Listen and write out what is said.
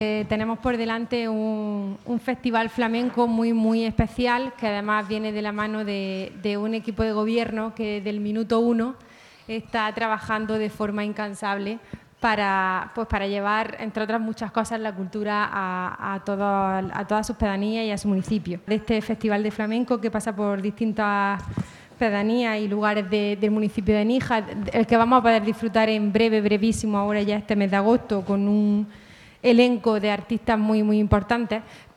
Tenemos por delante un festival flamenco muy especial, que además viene de la mano de un equipo de gobierno que desde el minuto 1 está trabajando de forma incansable para llevar, entre otras muchas cosas, la cultura a todas sus pedanías y a su municipio. De este festival de flamenco que pasa por distintas pedanías y lugares del municipio de Níjar, el que vamos a poder disfrutar en brevísimo, ahora ya este mes de agosto, con un elenco de artistas muy importantes.